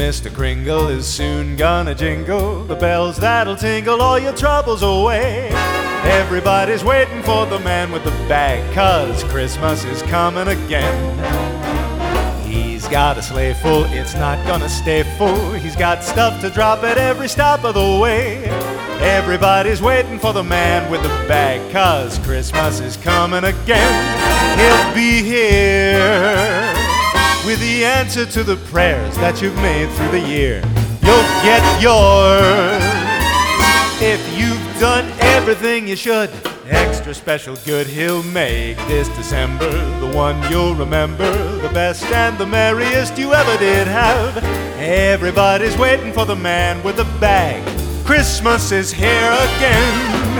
Mr. Kringle is soon gonna jingle the bells that'll tingle all your troubles away. Everybody's waiting for the man with the bag, 'cause Christmas is coming again. He's got a sleigh full, it's not gonna stay full. He's got stuff to drop at every stop of the way. Everybody's waiting for the man with the bag, 'cause Christmas is coming again. He'll be here with the answer to the prayers that you've made through the year. You'll get yours if you've done everything you should. Extra special good he'll make this December, the one you'll remember, the best and the merriest you ever did have. Everybody's waiting for the man with the bag. Christmas is here again.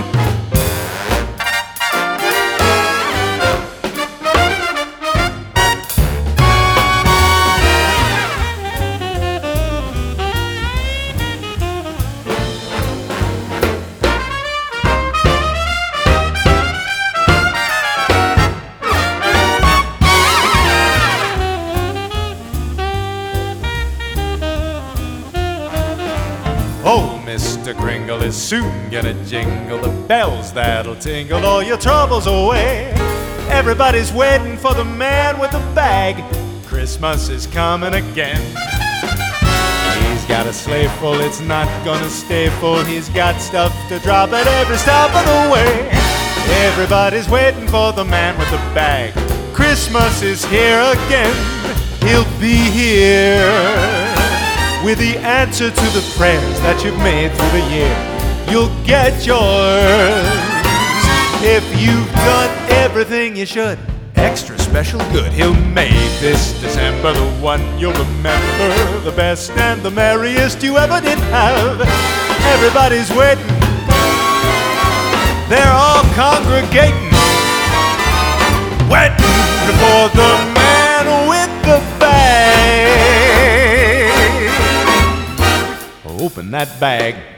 Oh, Mr. Kringle is soon gonna jingle the bells that'll tingle all your troubles away. Everybody's waiting for the man with the bag. Christmas is coming again. He's got a sleigh full, it's not gonna stay full. He's got stuff to drop at every stop of the way. Everybody's waiting for the man with the bag. Christmas is here again. He'll be here with the answer to the prayers that you've made through the year. You'll get yours if you've done everything you should. Extra special good he'll make this December, the one you'll remember, the best and the merriest you ever did have. Everybody's waiting, they're all congregating, waiting for the man with the bag. Open that bag.